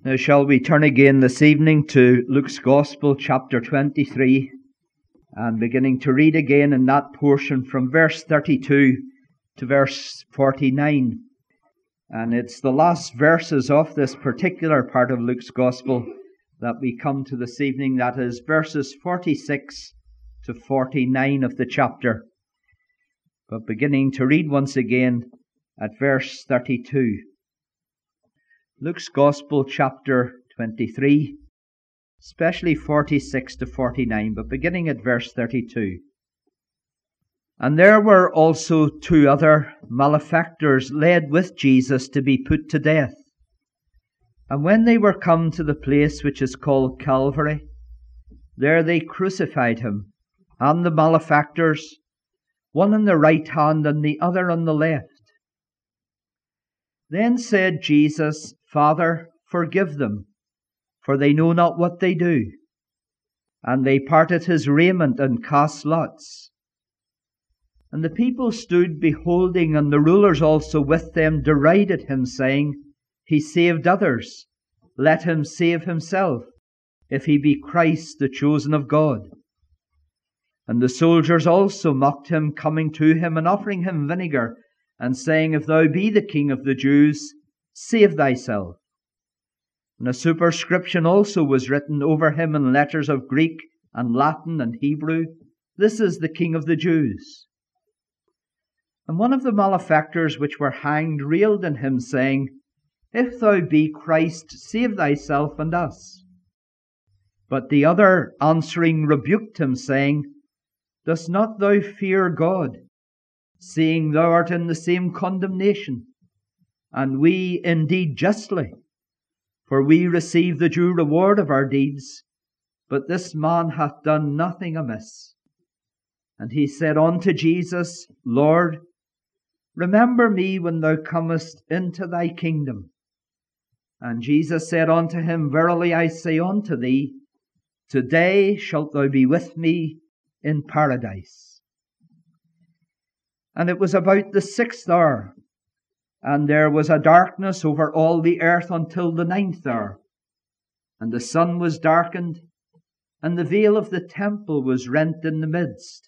Now shall we turn again this evening to Luke's Gospel, chapter 23, and beginning to read again in that portion from verse 32 to verse 49. And it's the last verses of this particular part of Luke's Gospel that we come to this evening, that is verses 46 to 49 of the chapter. But beginning to read once again at verse 32. Luke's Gospel, chapter 23, especially 46 to 49, but beginning at verse 32. And there were also two other malefactors led with Jesus to be put to death. And when they were come to the place which is called Calvary, there they crucified him, and the malefactors, one on the right hand and the other on the left. Then said Jesus, Father, forgive them, for they know not what they do. And they parted his raiment and cast lots. And the people stood beholding, and the rulers also with them derided him, saying, He saved others, let him save himself, if he be Christ, the chosen of God. And the soldiers also mocked him, coming to him and offering him vinegar, and saying, If thou be the King of the Jews, save thyself. And a superscription also was written over him in letters of Greek and Latin and Hebrew, This is the King of the Jews. And one of the malefactors which were hanged railed on him, saying, If thou be Christ, save thyself and us. But the other answering rebuked him, saying, Dost not thou fear God, seeing thou art in the same condemnation, and we indeed justly, for we receive the due reward of our deeds, but this man hath done nothing amiss. And he said unto Jesus, Lord, remember me when thou comest into thy kingdom. And Jesus said unto him, Verily I say unto thee, today shalt thou be with me in paradise. And it was about the 6th hour, and there was a darkness over all the earth until the 9th hour. And the sun was darkened, and the veil of the temple was rent in the midst.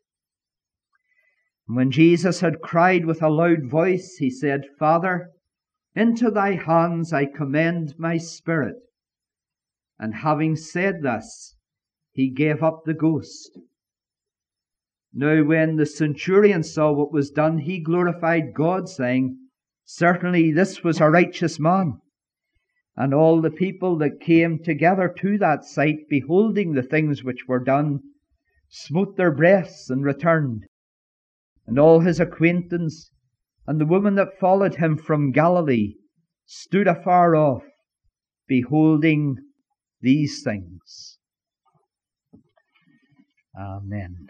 And when Jesus had cried with a loud voice, he said, Father, into thy hands I commend my spirit. And having said this, he gave up the ghost. Now when the centurion saw what was done, he glorified God, saying, Certainly this was a righteous man. And all the people that came together to that sight, beholding the things which were done, smote their breasts and returned. And all his acquaintance and the woman that followed him from Galilee stood afar off, beholding these things. Amen.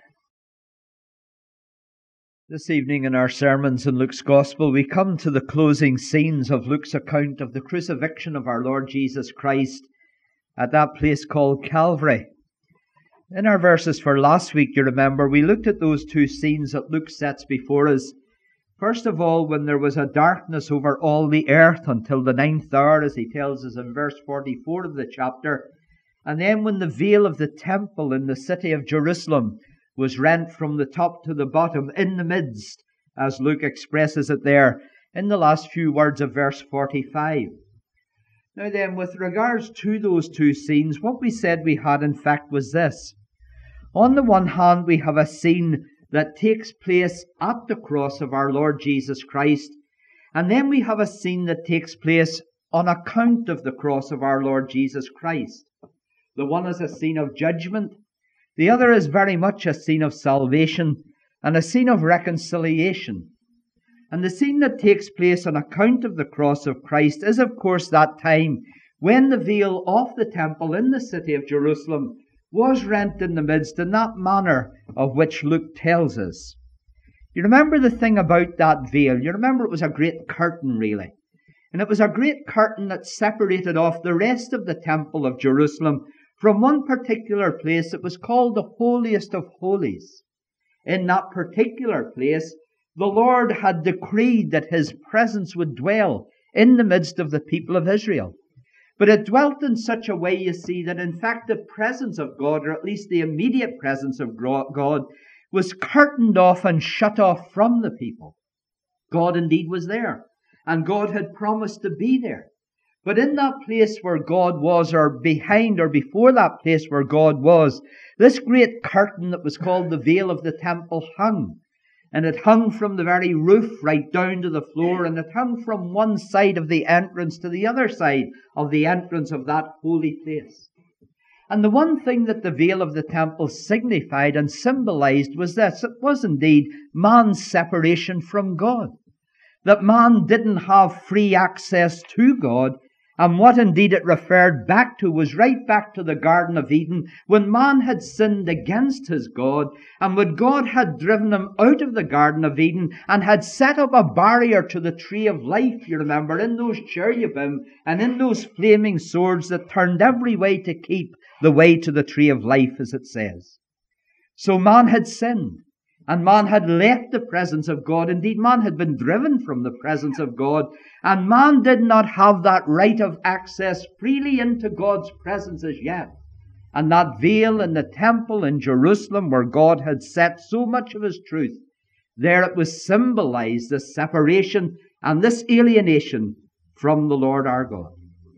This evening in our sermons in Luke's Gospel, we come to the closing scenes of Luke's account of the crucifixion of our Lord Jesus Christ at that place called Calvary. In our verses for last week, you remember, we looked at those two scenes that Luke sets before us. First of all, when there was a darkness over all the earth until the 9th hour, as he tells us in verse 44 of the chapter. And then when the veil of the temple in the city of Jerusalem was rent from the top to the bottom, in the midst, as Luke expresses it there in the last few words of verse 45. Now then, with regards to those two scenes, what we said we had in fact was this. On the one hand, we have a scene that takes place at the cross of our Lord Jesus Christ, and then we have a scene that takes place on account of the cross of our Lord Jesus Christ. The one is a scene of judgment, the other is very much a scene of salvation and a scene of reconciliation. And the scene that takes place on account of the cross of Christ is, of course, that time when the veil of the temple in the city of Jerusalem was rent in the midst in that manner of which Luke tells us. You remember the thing about that veil. You remember it was a great curtain, really. And it was a great curtain that separated off the rest of the temple of Jerusalem from one particular place. It was called the holiest of holies. In that particular place, the Lord had decreed that his presence would dwell in the midst of the people of Israel. But it dwelt in such a way, you see, that in fact the presence of God, or at least the immediate presence of God, was curtained off and shut off from the people. God indeed was there, and God had promised to be there. But in that place where God was, or behind or before that place where God was, this great curtain that was called the veil of the temple hung. And it hung from the very roof right down to the floor, and it hung from one side of the entrance to the other side of the entrance of that holy place. And the one thing that the veil of the temple signified and symbolized was this: it was indeed man's separation from God. That man didn't have free access to God. And what indeed it referred back to was right back to the Garden of Eden, when man had sinned against his God, and when God had driven him out of the Garden of Eden and had set up a barrier to the tree of life, you remember, in those cherubim and in those flaming swords that turned every way to keep the way to the tree of life, as it says. So man had sinned. And man had left the presence of God. Indeed, man had been driven from the presence of God. And man did not have that right of access freely into God's presence as yet. And that veil in the temple in Jerusalem, where God had set so much of his truth, there it was symbolized, this separation and this alienation from the Lord our God.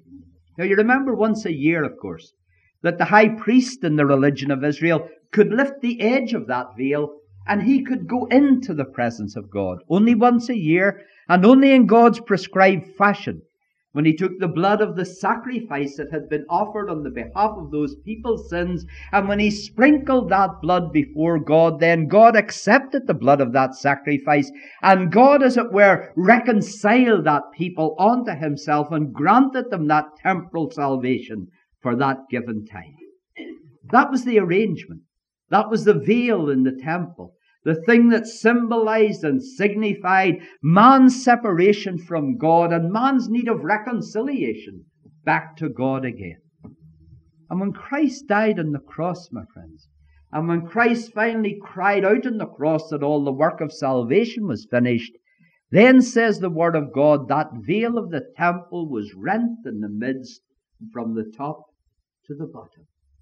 Now you remember once a year, of course, that the high priest in the religion of Israel could lift the edge of that veil, and he could go into the presence of God only once a year, and only in God's prescribed fashion. When he took the blood of the sacrifice that had been offered on the behalf of those people's sins, and when he sprinkled that blood before God, then God accepted the blood of that sacrifice, and God, as it were, reconciled that people unto himself and granted them that temporal salvation for that given time. That was the arrangement. That was the veil in the temple. The thing that symbolized and signified man's separation from God and man's need of reconciliation back to God again. And when Christ died on the cross, my friends, and when Christ finally cried out on the cross that all the work of salvation was finished, then says the Word of God, that veil of the temple was rent in the midst from the top to the bottom.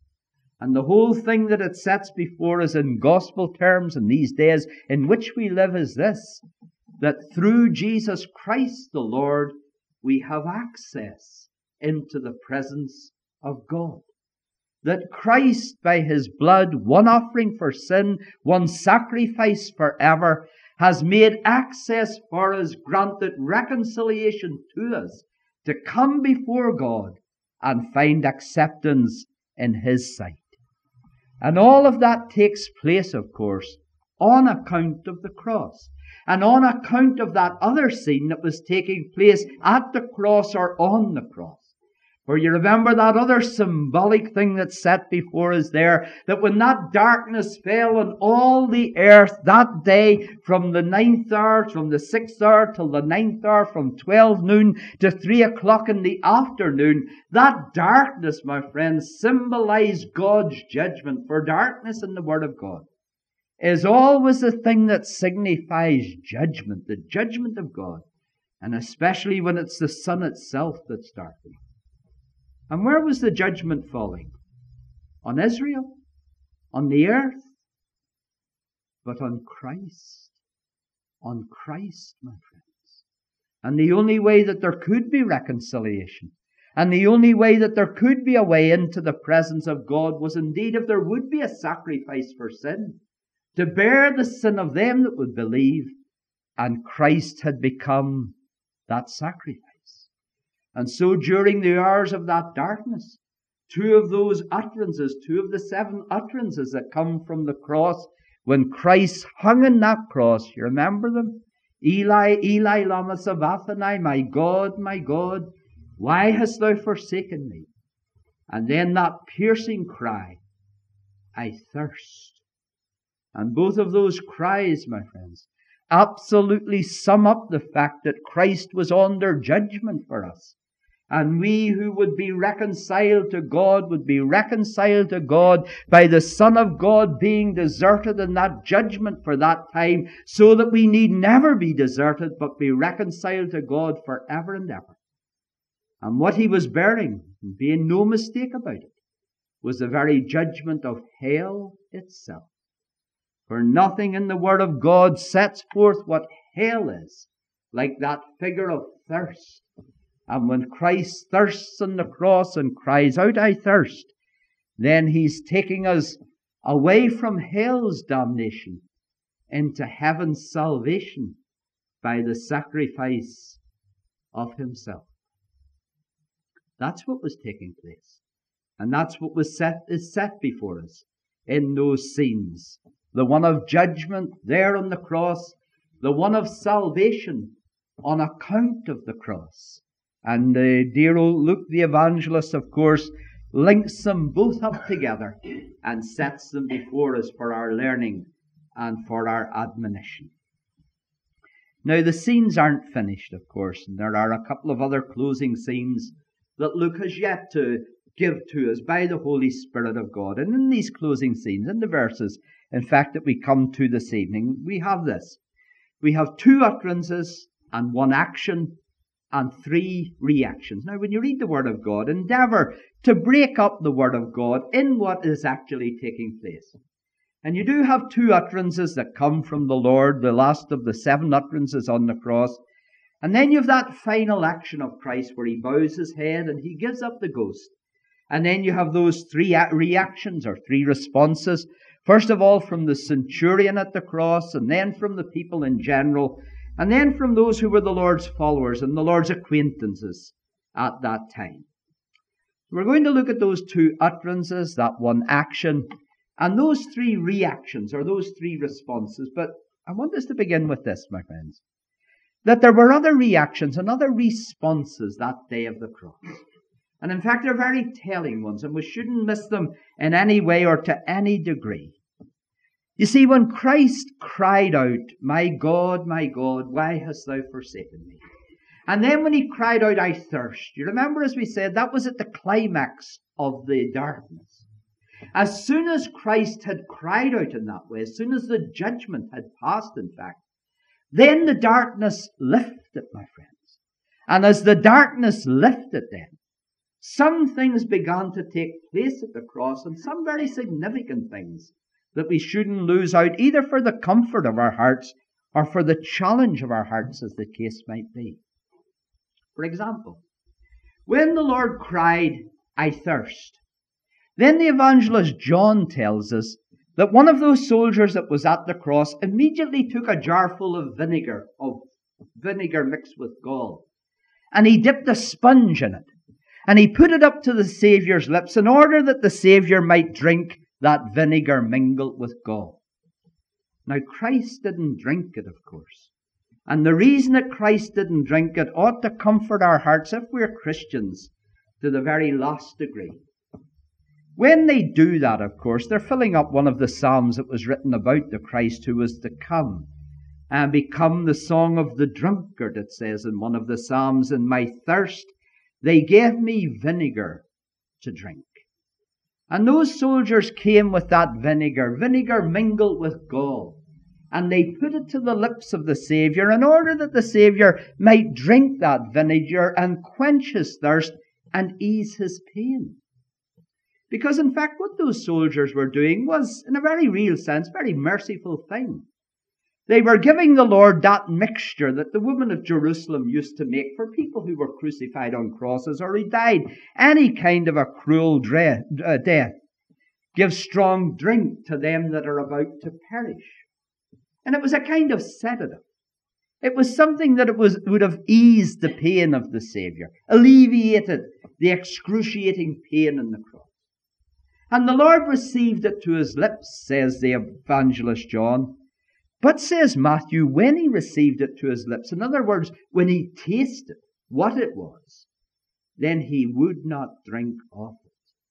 And the whole thing that it sets before us in gospel terms in these days in which we live is this: that through Jesus Christ the Lord, we have access into the presence of God. That Christ, by his blood, one offering for sin, one sacrifice forever, has made access for us, granted reconciliation to us, to come before God and find acceptance in his sight. And all of that takes place, of course, on account of the cross, and on account of that other scene that was taking place at the cross or on the cross. For you remember that other symbolic thing that's set before us there, that when that darkness fell on all the earth that day, from the 9th hour, from the 6th hour till the 9th hour, from 12 noon to 3 o'clock in the afternoon, that darkness, my friends, symbolized God's judgment. For darkness in the Word of God is always the thing that signifies judgment, the judgment of God, and especially when it's the sun itself that's darkened. And where was the judgment falling? On Israel? On the earth? But on Christ. On Christ, my friends. And the only way that there could be reconciliation, and the only way that there could be a way into the presence of God, was indeed if there would be a sacrifice for sin, to bear the sin of them that would believe, and Christ had become that sacrifice. And so during the hours of that darkness, two of those utterances, two of the 7 utterances that come from the cross, when Christ hung on that cross, you remember them? Eli, Eli, lama sabachthani, my God, why hast thou forsaken me? And then that piercing cry, I thirst. And both of those cries, my friends, absolutely sum up the fact that Christ was under judgment for us. And we who would be reconciled to God would be reconciled to God by the Son of God being deserted in that judgment for that time, so that we need never be deserted, but be reconciled to God forever and ever. And what he was bearing, being no mistake about it, was the very judgment of hell itself. For nothing in the Word of God sets forth what hell is, like that figure of thirst. And when Christ thirsts on the cross and cries out, I thirst, then he's taking us away from hell's damnation into heaven's salvation by the sacrifice of himself. That's what was taking place. And that's what is set before us in those scenes. The one of judgment there on the cross, the one of salvation on account of the cross. And dear old Luke the evangelist, of course, links them both up together and sets them before us for our learning and for our admonition. Now, the scenes aren't finished, of course, and there are a couple of other closing scenes that Luke has yet to give to us by the Holy Spirit of God. And in these closing scenes, in the verses, in fact, that we come to this evening, we have this. We have 2 utterances and 1 action and 3 reactions. Now, when you read the Word of God, endeavour to break up the Word of God in what is actually taking place. And you do have 2 utterances that come from the Lord, the last of the 7 utterances on the cross. And then you have that final action of Christ where he bows his head and he gives up the ghost. And then you have those 3 reactions or 3 responses. First of all, from the centurion at the cross, and then from the people in general, and then from those who were the Lord's followers and the Lord's acquaintances at that time. We're going to look at those 2 utterances, that 1 action, and those 3 reactions, or those 3 responses. But I want us to begin with this, my friends, that there were other reactions and other responses that day of the cross. And in fact, they're very telling ones, and we shouldn't miss them in any way or to any degree. You see, when Christ cried out, my God, why hast thou forsaken me? And then when he cried out, I thirst, you remember, as we said, that was at the climax of the darkness. As soon as Christ had cried out in that way, as soon as the judgment had passed, in fact, then the darkness lifted, my friends. And as the darkness lifted then, some things began to take place at the cross, and some very significant things that we shouldn't lose out, either for the comfort of our hearts or for the challenge of our hearts, as the case might be. For example, when the Lord cried, I thirst, then the evangelist John tells us that one of those soldiers that was at the cross immediately took a jar full of vinegar mixed with gall, and he dipped a sponge in it, and he put it up to the Saviour's lips in order that the Saviour might drink that vinegar mingled with gall. Now, Christ didn't drink it, of course. And the reason that Christ didn't drink it ought to comfort our hearts, if we're Christians, to the very last degree. When they do that, of course, they're filling up one of the psalms that was written about the Christ who was to come and become the song of the drunkard, it says in one of the psalms, in my thirst they gave me vinegar to drink. And those soldiers came with that vinegar mingled with gall, and they put it to the lips of the Saviour in order that the Saviour might drink that vinegar and quench his thirst and ease his pain. Because in fact what those soldiers were doing was, in a very real sense, a very merciful thing. They were giving the Lord that mixture that the women of Jerusalem used to make for people who were crucified on crosses or who died any kind of a cruel death. Give strong drink to them that are about to perish. And it was a kind of sedative. It was something that would have eased the pain of the Saviour, alleviated the excruciating pain in the cross. And the Lord received it to his lips, says the evangelist John. But, says Matthew, when he received it to his lips, in other words, when he tasted what it was, then he would not drink of it.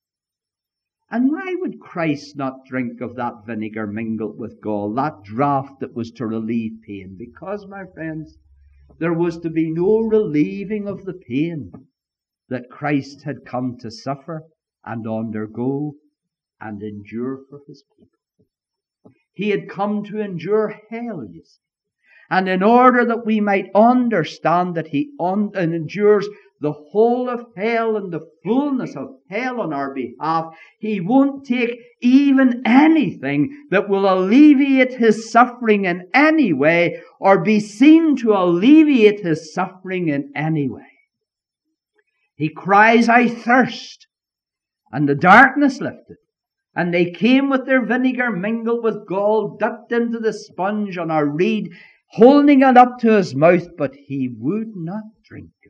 And why would Christ not drink of that vinegar mingled with gall, that draught that was to relieve pain? Because, my friends, there was to be no relieving of the pain that Christ had come to suffer and undergo and endure for his people. He had come to endure hell, you see. And in order that we might understand that he endures the whole of hell and the fullness of hell on our behalf, He won't take even anything that will alleviate His suffering in any way or be seen to alleviate His suffering in any way. He cries, I thirst, and the darkness lifted. And they came with their vinegar mingled with gall, dipped into the sponge on a reed, holding it up to His mouth, but He would not drink of it.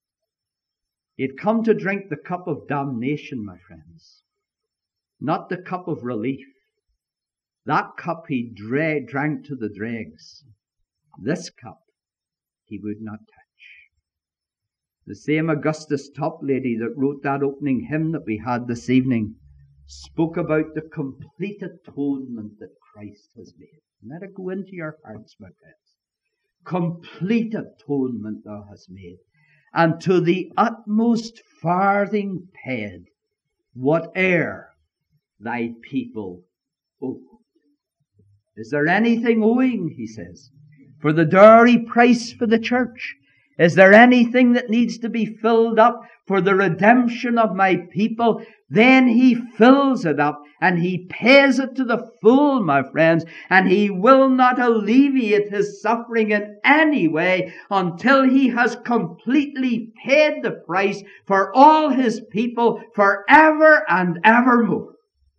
He had come to drink the cup of damnation, my friends, not the cup of relief. That cup He drank to the dregs. This cup He would not touch. The same Augustus Toplady that wrote that opening hymn that we had this evening spoke about the complete atonement that Christ has made. Let it go into your hearts, my friends. Complete atonement Thou hast made, and to the utmost farthing paid, whate'er Thy people owe. Is there anything owing, he says, for the dowry price for the church? Is there anything that needs to be filled up for the redemption of my people? Then He fills it up and He pays it to the full, my friends, and He will not alleviate His suffering in any way until He has completely paid the price for all His people forever and evermore.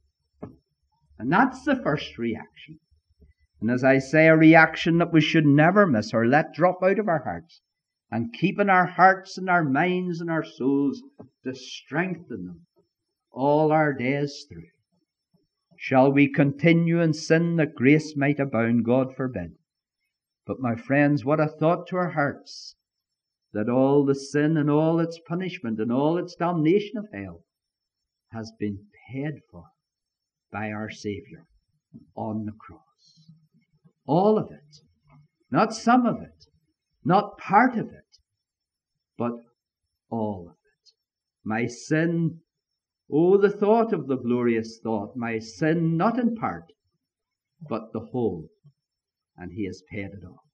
And that's the first reaction. And as I say, a reaction that we should never miss or let drop out of our hearts, and keep in our hearts and our minds and our souls to strengthen them all our days through. Shall we continue in sin that grace might abound? God forbid. But my friends, what a thought to our hearts, that all the sin and all its punishment and all its damnation of hell has been paid for by our Saviour on the cross. All of it. Not some of it. Not part of it. But all of it. My sin, oh, the thought of the glorious thought, my sin not in part, but the whole. And He has paid it all.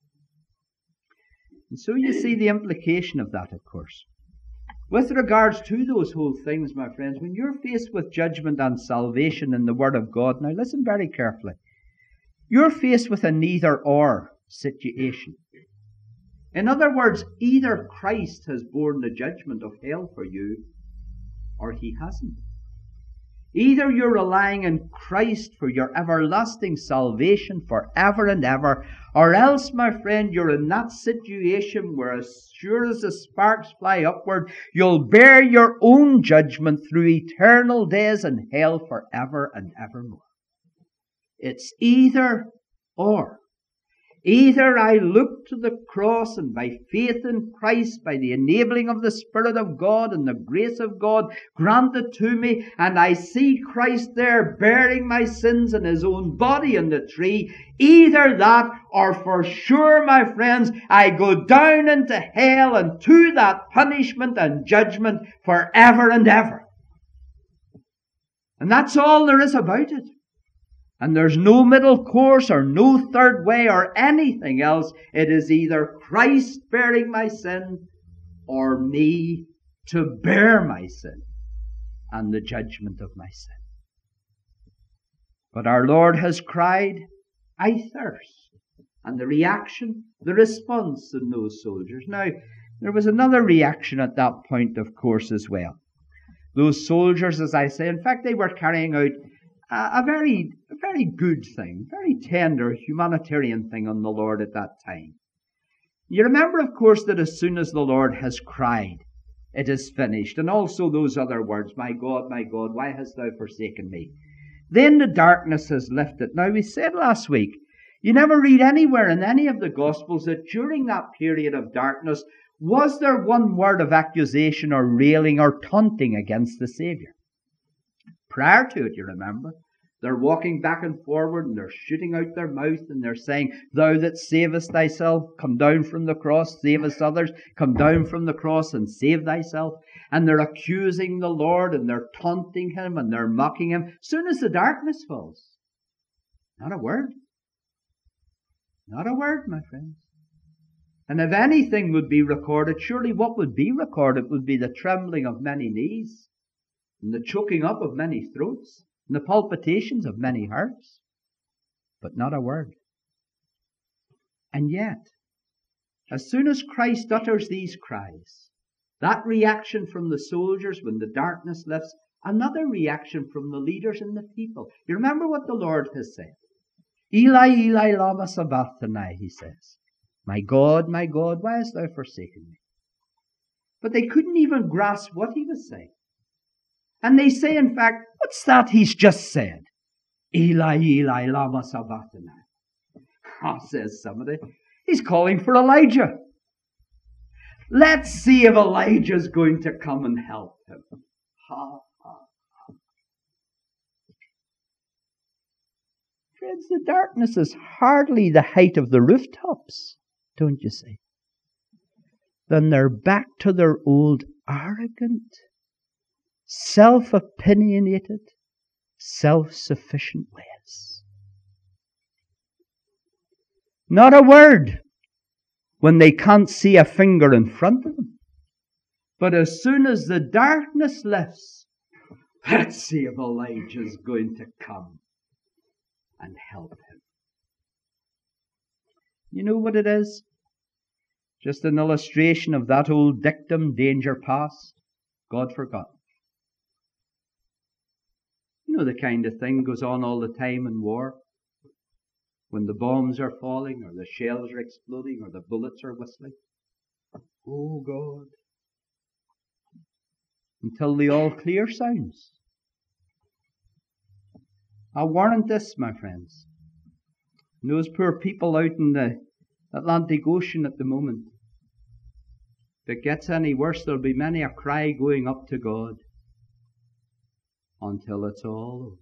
And so you see the implication of that, of course. With regards to those whole things, my friends, when you're faced with judgment and salvation in the Word of God, now listen very carefully. You're faced with a neither-or situation. In other words, either Christ has borne the judgment of hell for you, or He hasn't. Either you're relying on Christ for your everlasting salvation forever and ever, or else, my friend, you're in that situation where as sure as the sparks fly upward, you'll bear your own judgment through eternal days in hell forever and evermore. It's either or. Either I look to the cross and by faith in Christ, by the enabling of the Spirit of God and the grace of God granted to me, and I see Christ there bearing my sins in His own body on the tree. Either that, or for sure, my friends, I go down into hell and to that punishment and judgment forever and ever. And that's all there is about it. And there's no middle course or no third way or anything else. It is either Christ bearing my sin or me to bear my sin and the judgment of my sin. But our Lord has cried, I thirst. And the reaction, the response in those soldiers. Now, there was another reaction at that point, of course, as well. Those soldiers, as I say, in fact, they were carrying out a very good thing, very tender humanitarian thing on the Lord at that time. You remember, of course, that as soon as the Lord has cried, it is finished. And also those other words, my God, why hast thou forsaken me? Then the darkness has lifted. Now, we said last week, you never read anywhere in any of the Gospels that during that period of darkness, was there one word of accusation or railing or taunting against the Saviour? Prior to it, you remember, they're walking back and forward and they're shooting out their mouth and they're saying, thou that savest thyself, come down from the cross, savest others, come down from the cross and save thyself. And they're accusing the Lord and they're taunting Him and they're mocking Him. Soon as the darkness falls, not a word. Not a word, my friends. And if anything would be recorded, surely what would be recorded would be the trembling of many knees, and the choking up of many throats, and the palpitations of many hearts. But not a word. And yet, as soon as Christ utters these cries, that reaction from the soldiers when the darkness lifts, another reaction from the leaders and the people. You remember what the Lord has said. Eli, Eli, lama sabachthani, he says. My God, why hast thou forsaken me? But they couldn't even grasp what he was saying. And they say, in fact, what's that he's just said? Eli, Eli, lama sabachthani. Says somebody, he's calling for Elijah. Let's see if Elijah's going to come and help him. Friends, the darkness is hardly the height of the rooftops, don't you see? Then they're back to their old arrogant, self-opinionated, self-sufficient ways. Not a word when they can't see a finger in front of them. But as soon as the darkness lifts, let's see if Elijah's going to come and help him. You know what it is? Just an illustration of that old dictum, danger past, God forgotten. You know the kind of thing goes on all the time in war. When the bombs are falling, or the shells are exploding, or the bullets are whistling. Oh God. Until the all clear sounds. I warrant this, my friends. And those poor people out in the Atlantic Ocean at the moment. If it gets any worse, there'll be many a cry going up to God until it's all over.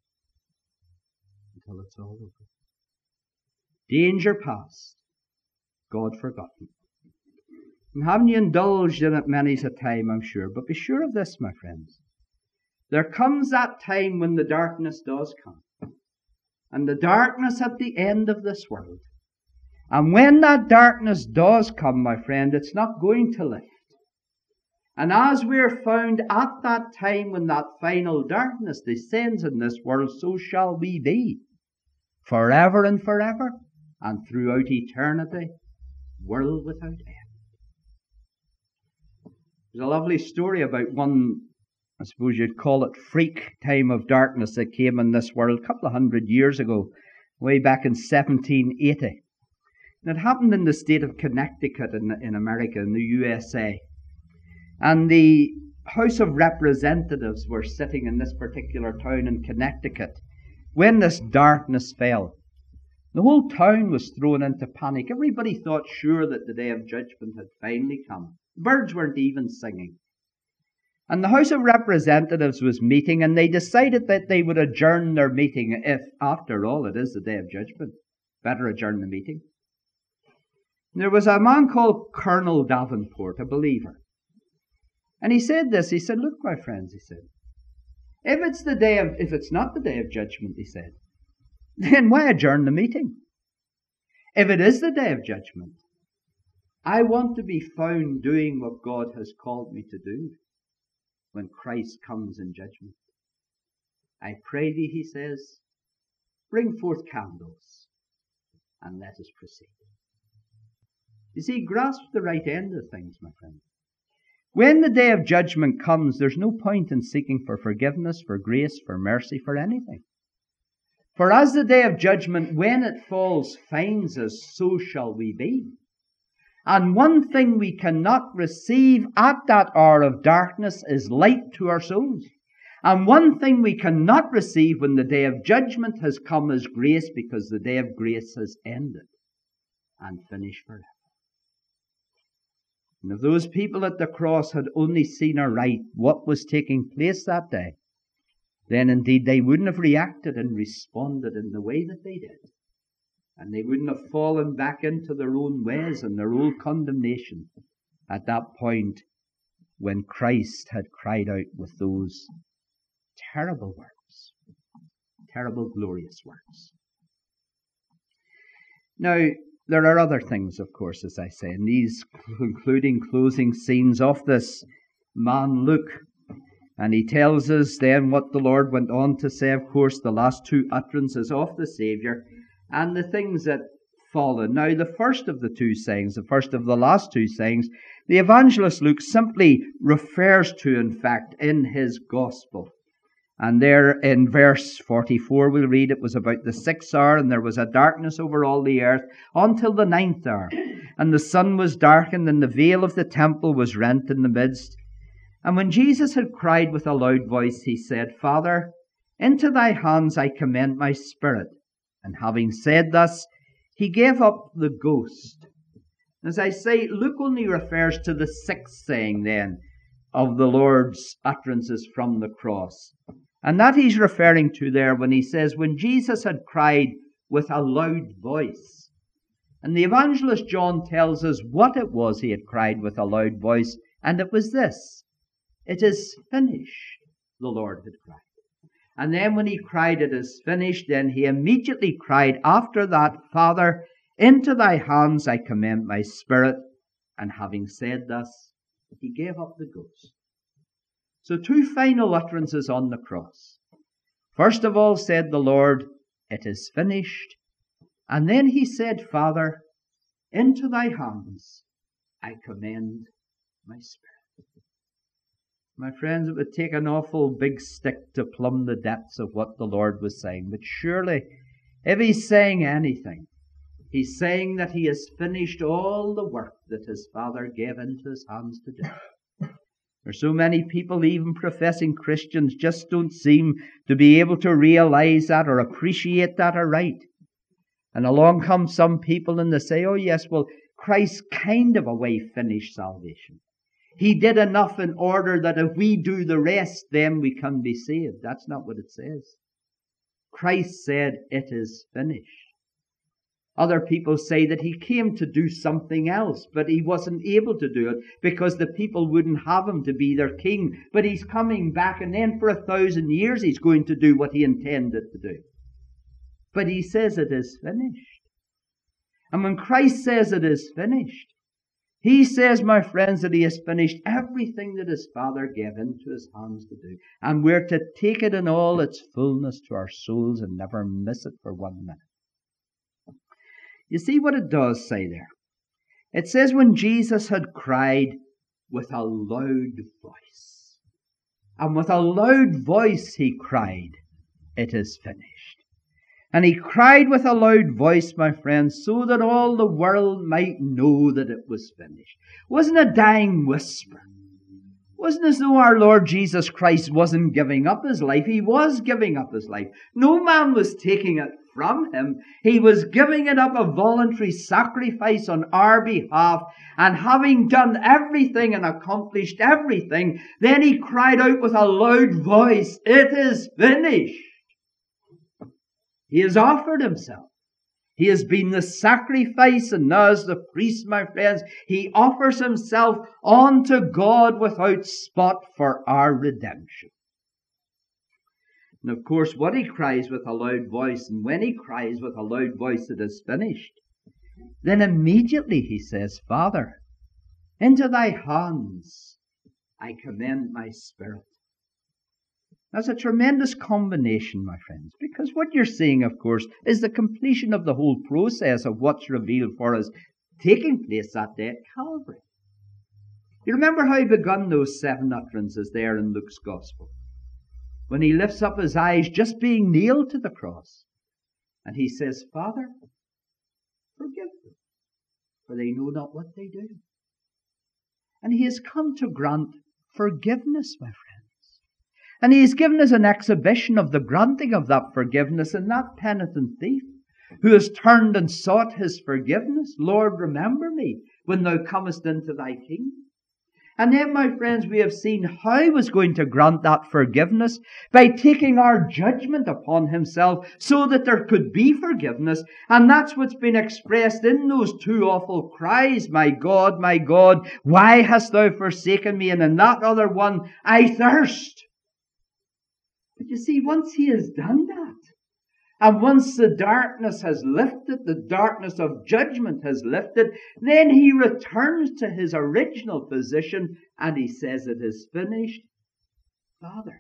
Until it's all over. Danger past, God forgotten. And haven't you indulged in it many's a time, I'm sure. But be sure of this, my friends. There comes that time when the darkness does come. And the darkness at the end of this world. And when that darkness does come, my friend, it's not going to lift. And as we're found at that time when that final darkness descends in this world, so shall we be. Forever and forever. And throughout eternity, world without end. There's a lovely story about one, I suppose you'd call it, freak time of darkness that came in this world a couple of 100 years ago, way back in 1780. And it happened in the state of Connecticut in America, in the USA. And the House of Representatives were sitting in this particular town in Connecticut when this darkness fell. The whole town was thrown into panic. Everybody thought sure that the day of judgment had finally come. Birds weren't even singing. And the House of Representatives was meeting, and they decided that they would adjourn their meeting if, after all, it is the day of judgment. Better adjourn the meeting. And there was a man called Colonel Davenport, a believer. And he said this, he said, look, my friends, he said, if it's not the day of judgment, he said, then why adjourn the meeting? If it is the day of judgment, I want to be found doing what God has called me to do when Christ comes in judgment. I pray thee, he says, bring forth candles and let us proceed. You see, grasp the right end of things, my friend. When the day of judgment comes, there's no point in seeking for forgiveness, for grace, for mercy, for anything. For as the day of judgment, when it falls, finds us, so shall we be. And one thing we cannot receive at that hour of darkness is light to our souls. And one thing we cannot receive when the day of judgment has come is grace, because the day of grace has ended and finished forever. And if those people at the cross had only seen aright what was taking place that day, then indeed they wouldn't have reacted and responded in the way that they did. And they wouldn't have fallen back into their own ways and their old condemnation at that point when Christ had cried out with those terrible words, terrible glorious words. Now, there are other things, of course, as I say, in these concluding, closing scenes of this man Luke. And he tells us then what the Lord went on to say, of course, the last two utterances of the Saviour and the things that follow. Now, the first of the two sayings, the first of the last two sayings, the evangelist Luke simply refers to, in fact, in his gospel. And there in verse 44 we'll read, it was about the 6th hour, and there was a darkness over all the earth until the 9th hour. And the sun was darkened, and the veil of the temple was rent in the midst. And when Jesus had cried with a loud voice, he said, Father, into thy hands I commend my spirit. And having said thus, he gave up the ghost. As I say, Luke only refers to the 6th saying then of the Lord's utterances from the cross. And that he's referring to there when he says, when Jesus had cried with a loud voice. And the evangelist John tells us what it was he had cried with a loud voice, and it was this: it is finished, the Lord had cried. And then when he cried, it is finished, then he immediately cried after that, Father, into thy hands I commend my spirit. And having said thus, he gave up the ghost. So two final utterances on the cross. First of all said the Lord, it is finished. And then he said, Father, into thy hands I commend my spirit. My friends, it would take an awful big stick to plumb the depths of what the Lord was saying. But surely, if he's saying anything, he's saying that he has finished all the work that his Father gave into his hands to do. There's so many people, even professing Christians, just don't seem to be able to realize that or appreciate that aright. And along come some people and they say, oh yes, well, Christ kind of a way finished salvation. He did enough in order that if we do the rest, then we can be saved. That's not what it says. Christ said, it is finished. Other people say that he came to do something else, but he wasn't able to do it because the people wouldn't have him to be their king. But he's coming back, and then for 1,000 years he's going to do what he intended to do. But he says it is finished. And when Christ says it is finished, he says, my friends, that he has finished everything that his Father gave into his hands to do. And we're to take it in all its fullness to our souls and never miss it for 1 minute. You see what it does say there? It says when Jesus had cried with a loud voice. And with a loud voice he cried, it is finished. And he cried with a loud voice, my friends, so that all the world might know that it was finished. It wasn't a dying whisper. It wasn't as though our Lord Jesus Christ wasn't giving up his life. He was giving up his life. No man was taking it from him. He was giving it up, a voluntary sacrifice on our behalf. And having done everything and accomplished everything, then he cried out with a loud voice, it is finished. He has offered himself. He has been the sacrifice, and now as the priest, my friends, he offers himself unto God without spot for our redemption. And of course, what he cries with a loud voice, and when he cries with a loud voice, it is finished, then immediately he says, Father, into thy hands I commend my spirit. That's a tremendous combination, my friends, because what you're seeing, of course, is the completion of the whole process of what's revealed for us taking place that day at Calvary. You remember how he begun those 7 utterances there in Luke's Gospel? When he lifts up his eyes, just being nailed to the cross, and he says, Father, forgive them, for they know not what they do. And he has come to grant forgiveness, my friends. And he has given us an exhibition of the granting of that forgiveness in that penitent thief who has turned and sought his forgiveness. Lord, remember me when thou comest into thy kingdom. And then, my friends, we have seen how he was going to grant that forgiveness by taking our judgment upon himself so that there could be forgiveness. And that's what's been expressed in those 2 awful cries, my God, why hast thou forsaken me? And in that other one, I thirst. But you see, once he has done that, And once the darkness has lifted, the darkness of judgment has lifted, then he returns to his original position and he says, "It is finished. Father,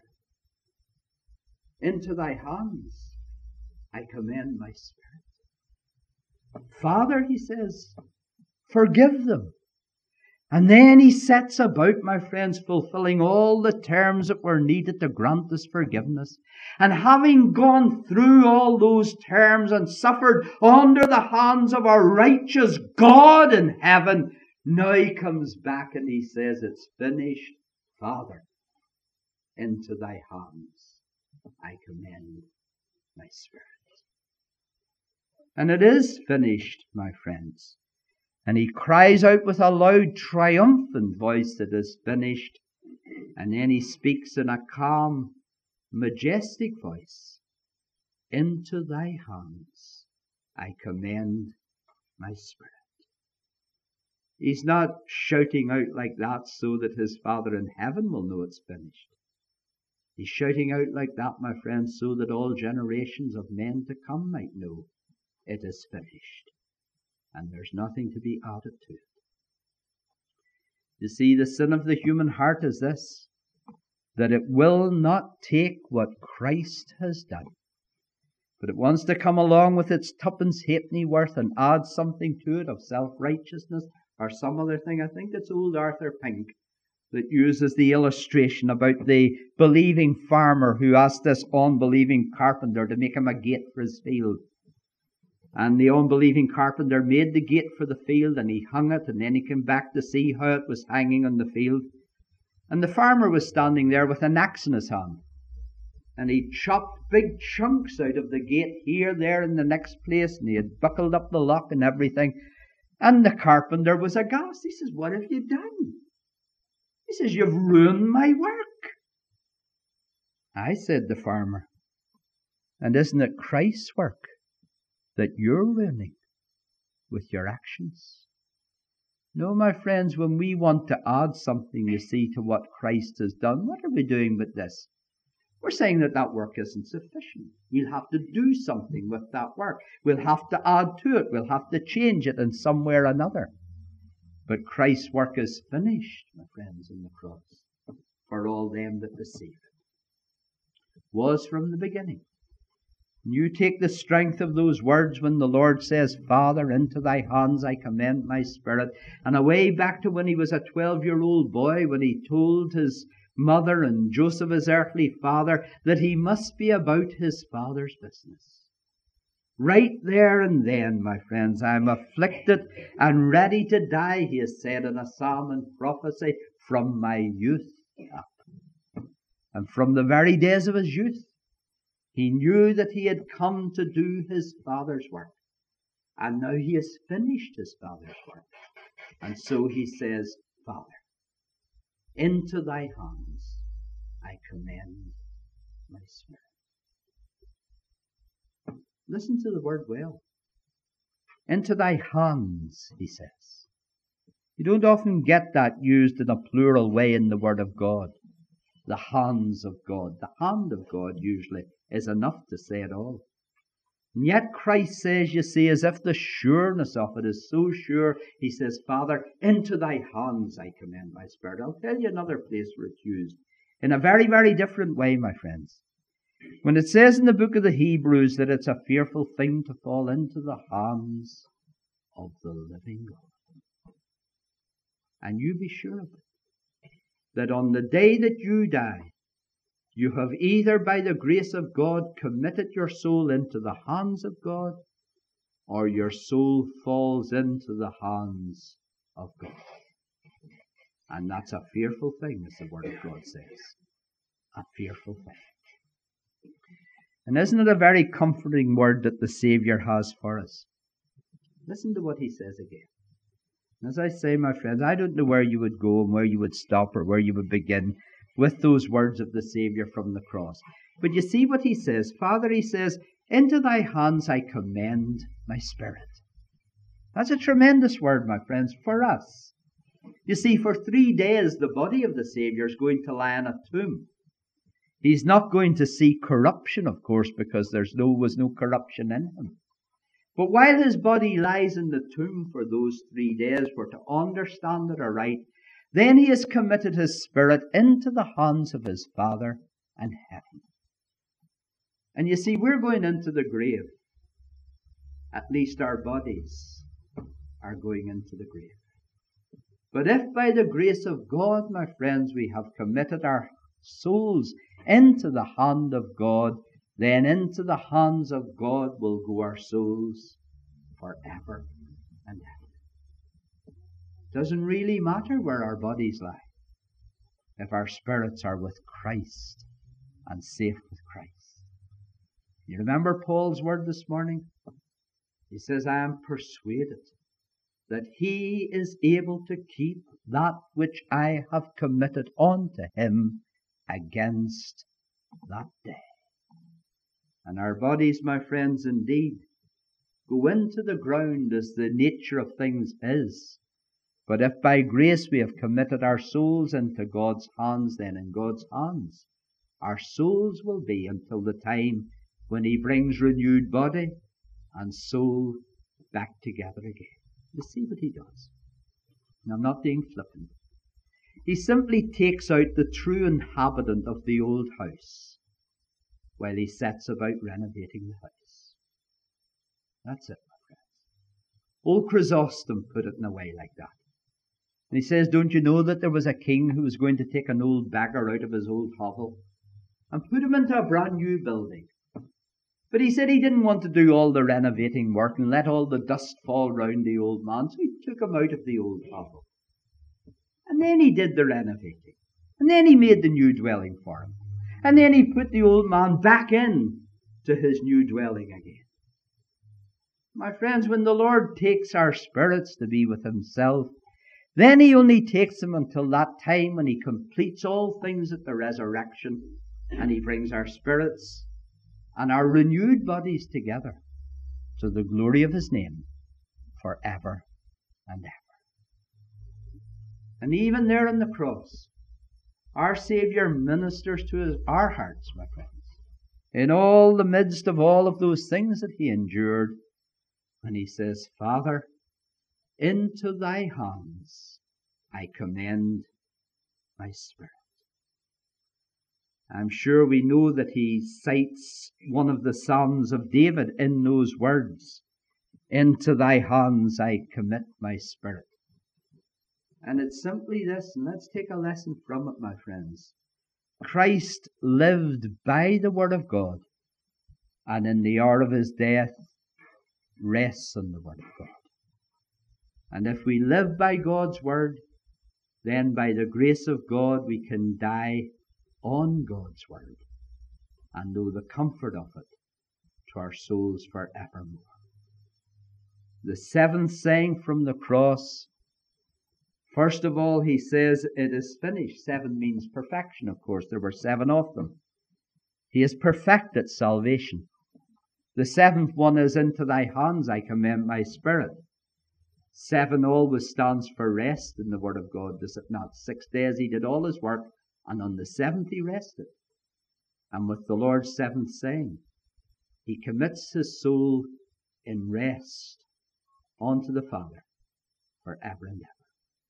into thy hands I commend my spirit." Father, he says, forgive them. And then he sets about, my friends, fulfilling all the terms that were needed to grant this forgiveness. And having gone through all those terms and suffered under the hands of our righteous God in heaven, now he comes back and he says, "It's finished. Father, into thy hands I commend my spirit." And it is finished, my friends. And he cries out with a loud, triumphant voice, "It is finished." And then he speaks in a calm, majestic voice, "Into thy hands I commend my spirit." He's not shouting out like that so that his Father in heaven will know it's finished. He's shouting out like that, my friends, so that all generations of men to come might know it is finished. And there's nothing to be added to it. You see, the sin of the human heart is this, that it will not take what Christ has done, but it wants to come along with its tuppence halfpenny worth and add something to it of self-righteousness or some other thing. I think it's old Arthur Pink that uses the illustration about the believing farmer who asked this unbelieving carpenter to make him a gate for his field. And the unbelieving carpenter made the gate for the field, and he hung it, and then he came back to see how it was hanging on the field. And the farmer was standing there with an axe in his hand. And he chopped big chunks out of the gate here, there, and the next place, and he had buckled up the lock and everything. And the carpenter was aghast. He says, "What have you done?" He says, "You've ruined my work." "I," said the farmer, "and isn't it Christ's work that you're ruining with your actions?" No, my friends, when we want to add something, you see, to what Christ has done, what are we doing with this? We're saying that that work isn't sufficient. We'll have to do something with that work. We'll have to add to it. We'll have to change it in some way or another. But Christ's work is finished, my friends, on the cross for all them that receive it. Was from the beginning. You take the strength of those words when the Lord says, "Father, into thy hands I commend my spirit." And away back to when he was a 12-year-old boy, when he told his mother and Joseph, his earthly father, that he must be about his Father's business. Right there and then, my friends, "I'm afflicted and ready to die," he has said in a psalm and prophecy, "from my youth up." And from the very days of his youth, he knew that he had come to do his Father's work. And now he has finished his Father's work. And so he says, "Father, into thy hands I commend my spirit." Listen to the word well. Into thy hands, he says. You don't often get that used in a plural way in the Word of God. The hands of God. The hand of God usually is enough to say it all. And yet Christ says, you see, as if the sureness of it is so sure, he says, "Father, into thy hands I commend my spirit." I'll tell you another place where it's used in a very, very different way, my friends. When it says in the book of the Hebrews that it's a fearful thing to fall into the hands of the living God. And you be sure of it, that on the day that you die, you have either by the grace of God committed your soul into the hands of God, or your soul falls into the hands of God. And that's a fearful thing, as the Word of God says. A fearful thing. And isn't it a very comforting word that the Saviour has for us? Listen to what he says again. As I say, my friends, I don't know where you would go and where you would stop or where you would begin with those words of the Saviour from the cross. But you see what he says. Father, he says, "Into thy hands I commend my spirit." That's a tremendous word, my friends, for us. You see, for 3 days the body of the Saviour is going to lie in a tomb. He's not going to see corruption, of course, because there was no corruption in him. But while his body lies in the tomb for those 3 days, we're to understand it aright, then he has committed his spirit into the hands of his Father in heaven. And you see, we're going into the grave. At least our bodies are going into the grave. But if by the grace of God, my friends, we have committed our souls into the hand of God, then into the hands of God will go our souls forever and ever. It doesn't really matter where our bodies lie if our spirits are with Christ and safe with Christ. You remember Paul's word this morning? He says, I am persuaded that he is able to keep that which I have committed unto him against that day. And our bodies, my friends, indeed go into the ground as the nature of things is. But if by grace we have committed our souls into God's hands, then in God's hands our souls will be until the time when he brings renewed body and soul back together again. You see what he does. And I'm not being flippant. He simply takes out the true inhabitant of the old house while he sets about renovating the house. That's it, my friends. Old Chrysostom put it in a way like that. And he says, don't you know that there was a king who was going to take an old beggar out of his old hovel and put him into a brand new building? But he said he didn't want to do all the renovating work and let all the dust fall round the old man, so he took him out of the old hovel. And then he did the renovating. And then he made the new dwelling for him. And then he put the old man back in to his new dwelling again. My friends, when the Lord takes our spirits to be with himself, then he only takes them until that time when he completes all things at the resurrection, and he brings our spirits and our renewed bodies together to the glory of his name forever and ever. And even there on the cross, our Saviour ministers to our hearts, my friends, in all the midst of all of those things that he endured. And he says, Father, into thy hands I commend my spirit. I'm sure we know that he cites one of the Psalms of David in those words, into thy hands I commit my spirit. And it's simply this, and let's take a lesson from it, my friends. Christ lived by the word of God, and in the hour of his death rests on the word of God. And if we live by God's word, then by the grace of God we can die on God's word and know the comfort of it to our souls forevermore. The seventh saying from the cross, first of all, he says, it is finished. 7 means perfection, of course. There were 7 of them. He has perfected salvation. The 7th one is, into thy hands I commend my spirit. 7 always stands for rest in the Word of God, does it not? 6 days he did all his work, and on the 7th he rested. And with the Lord's 7th saying, he commits his soul in rest unto the Father forever and ever.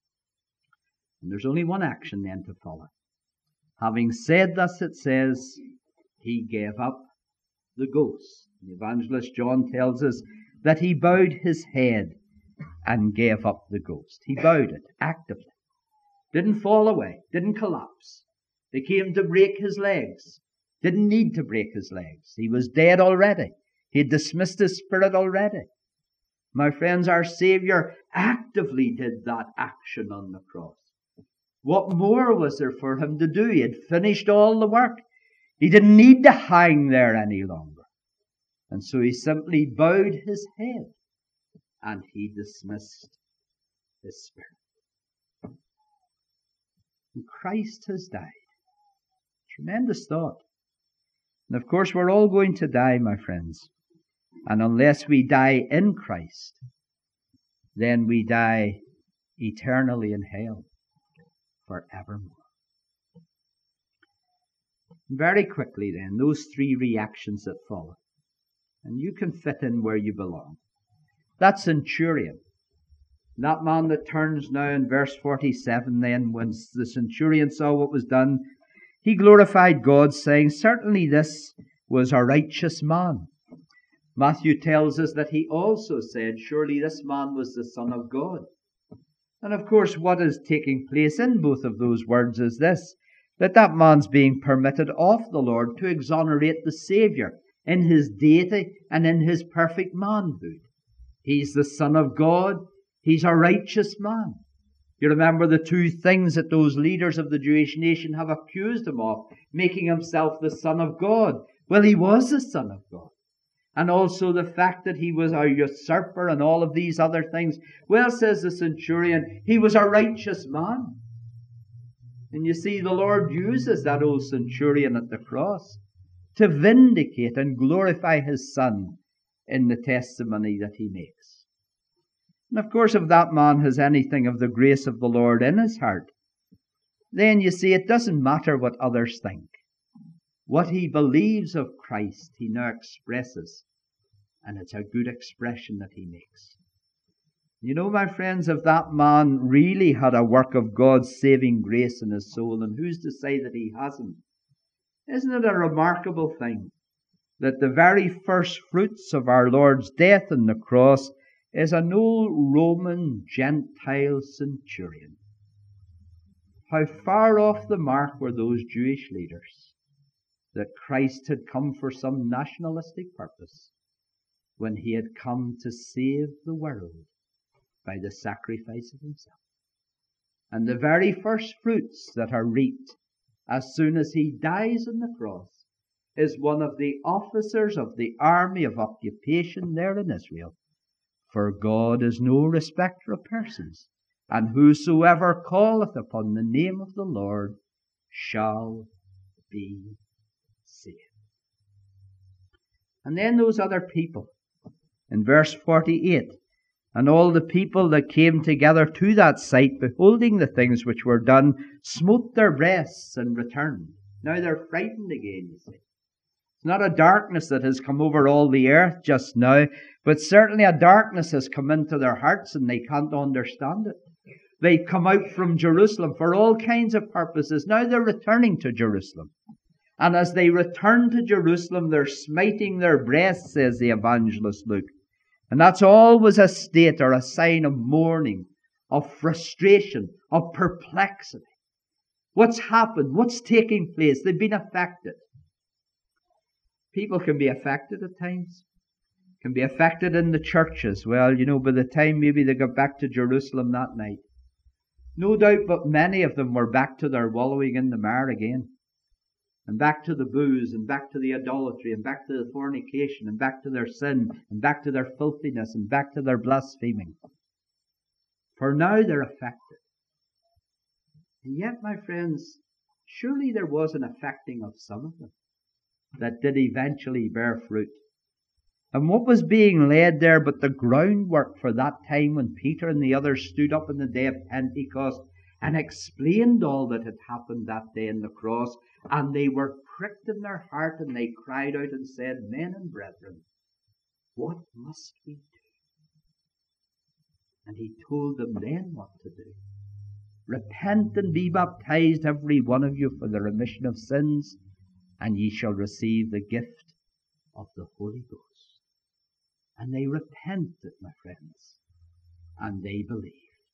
And there's only one action then to follow. Having said thus, it says, he gave up the ghost. The evangelist John tells us that he bowed his head and gave up the ghost. He bowed it actively. Didn't fall away. Didn't collapse. They came to break his legs. Didn't need to break his legs. He was dead already. He had dismissed his spirit already. My friends, our Saviour actively did that action on the cross. What more was there for him to do? He had finished all the work. He didn't need to hang there any longer. And so he simply bowed his head and he dismissed his spirit. And Christ has died. Tremendous thought. And of course we're all going to die, my friends. And unless we die in Christ, then we die eternally in hell forevermore. Very quickly then, those three reactions that follow. And you can fit in where you belong. That centurion, that man that turns now in verse 47 then, when the centurion saw what was done, he glorified God, saying, certainly this was a righteous man. Matthew tells us that he also said, surely this man was the Son of God. And of course, what is taking place in both of those words is this, that man's being permitted of the Lord to exonerate the Saviour in his deity and in his perfect manhood. He's the Son of God. He's a righteous man. You remember the two things that those leaders of the Jewish nation have accused him of, making himself the Son of God. Well, he was the Son of God. And also the fact that he was a usurper and all of these other things. Well, says the centurion, he was a righteous man. And you see, the Lord uses that old centurion at the cross to vindicate and glorify his Son in the testimony that he makes. And of course, if that man has anything of the grace of the Lord in his heart, then you see, it doesn't matter what others think. What he believes of Christ, he now expresses, and it's a good expression that he makes. You know, my friends, if that man really had a work of God's saving grace in his soul, and who's to say that he hasn't? Isn't it a remarkable thing that the very first fruits of our Lord's death on the cross is an old Roman Gentile centurion? How far off the mark were those Jewish leaders that Christ had come for some nationalistic purpose when he had come to save the world by the sacrifice of himself. And the very first fruits that are reaped as soon as he dies on the cross is one of the officers of the army of occupation there in Israel. For God is no respecter of persons, and whosoever calleth upon the name of the Lord shall be saved. And then those other people, in verse 48, and all the people that came together to that sight, beholding the things which were done, smote their breasts and returned. Now they're frightened again, you see. It's not a darkness that has come over all the earth just now, but certainly a darkness has come into their hearts and they can't understand it. They've come out from Jerusalem for all kinds of purposes. Now they're returning to Jerusalem. And as they return to Jerusalem, they're smiting their breasts, says the evangelist Luke. And that's always a state or a sign of mourning, of frustration, of perplexity. What's happened? What's taking place? They've been affected. People can be affected at times. Can be affected in the churches. Well, you know, by the time maybe they got back to Jerusalem that night, no doubt but many of them were back to their wallowing in the mire again. And back to the booze, and back to the idolatry, and back to the fornication, and back to their sin, and back to their filthiness, and back to their blaspheming. For now they're affected. And yet, my friends, surely there was an affecting of some of them that did eventually bear fruit. And what was being laid there but the groundwork for that time when Peter and the others stood up on the day of Pentecost and explained all that had happened that day on the cross, and they were pricked in their heart, and they cried out and said, men and brethren, what must we do? And he told them then what to do. Repent and be baptized, every one of you, for the remission of sins, and ye shall receive the gift of the Holy Ghost. And they repented, my friends, and they believed.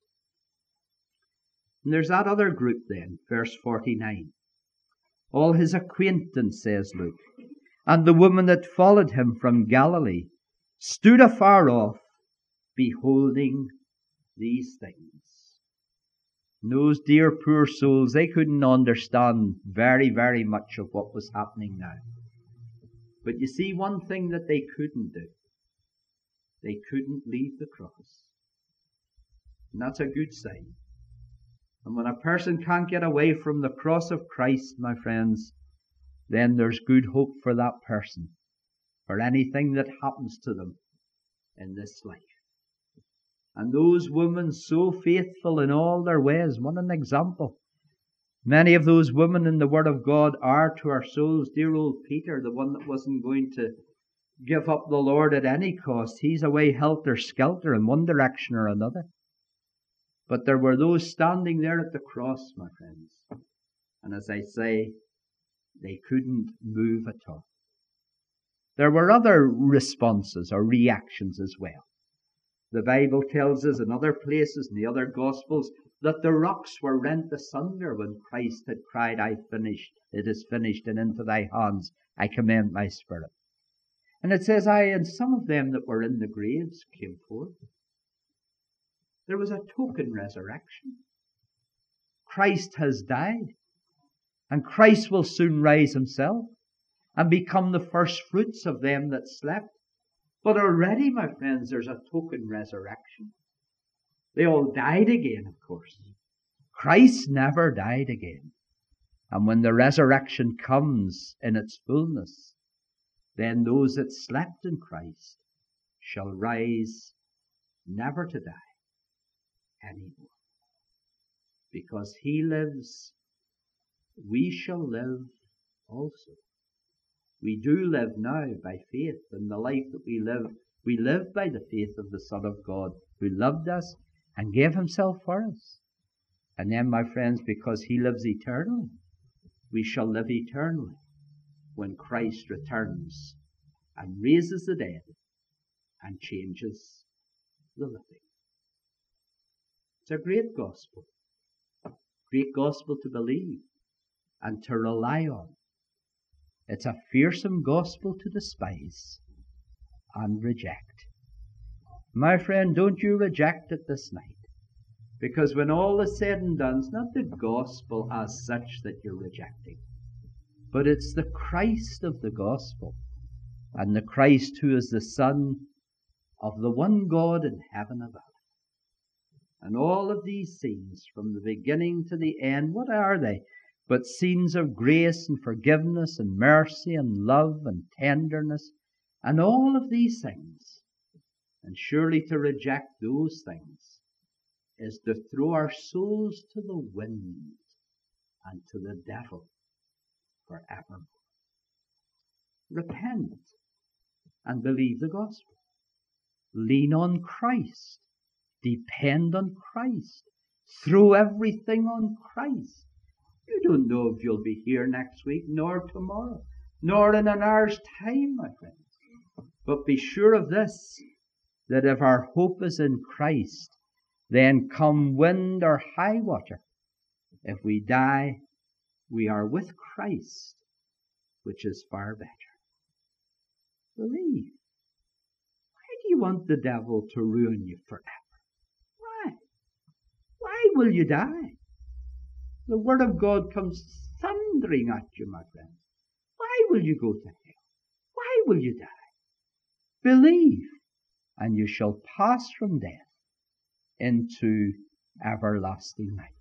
And there's that other group then, verse 49. All his acquaintance, says Luke, and the woman that followed him from Galilee stood afar off, beholding these things. And those dear poor souls, they couldn't understand very, very much of what was happening now. But you see, one thing that they couldn't do, they couldn't leave the cross. And that's a good sign. And when a person can't get away from the cross of Christ, my friends, then there's good hope for that person, for anything that happens to them in this life. And those women so faithful in all their ways, what an example. Many of those women in the Word of God are to our souls. Dear old Peter, the one that wasn't going to give up the Lord at any cost. He's away helter-skelter in one direction or another. But there were those standing there at the cross, my friends. And as I say, they couldn't move at all. There were other responses or reactions as well. The Bible tells us in other places, in the other Gospels, that the rocks were rent asunder when Christ had cried, it is finished, and into thy hands I commend my spirit. And it says, and some of them that were in the graves came forth. There was a token resurrection. Christ has died, and Christ will soon rise himself and become the first fruits of them that slept. But already, my friends, there's a token resurrection. They all died again, of course. Christ never died again. And when the resurrection comes in its fullness, then those that slept in Christ shall rise never to die anymore. Because he lives, we shall live also. We do live now by faith, and the life that we live by the faith of the Son of God, who loved us and gave himself for us. And then, my friends, because he lives eternally, we shall live eternally when Christ returns and raises the dead and changes the living. It's a great gospel to believe and to rely on. It's a fearsome gospel to despise and reject. My friend, don't you reject it this night. Because when all is said and done, it's not the gospel as such that you're rejecting, but it's the Christ of the gospel, and the Christ who is the Son of the one God in heaven above. And all of these scenes, from the beginning to the end, what are they? But scenes of grace and forgiveness and mercy and love and tenderness and all of these things. And surely to reject those things is to throw our souls to the wind and to the devil forevermore. Repent and believe the gospel. Lean on Christ. Depend on Christ. Throw everything on Christ. You don't know if you'll be here next week, nor tomorrow, nor in an hour's time, my friends. But be sure of this, that if our hope is in Christ, then come wind or high water, if we die, we are with Christ, which is far better. Believe. Why do you want the devil to ruin you forever? Why? Why will you die? The Word of God comes thundering at you, my friends. Why will you go to hell? Why will you die? Believe, and you shall pass from death into everlasting life.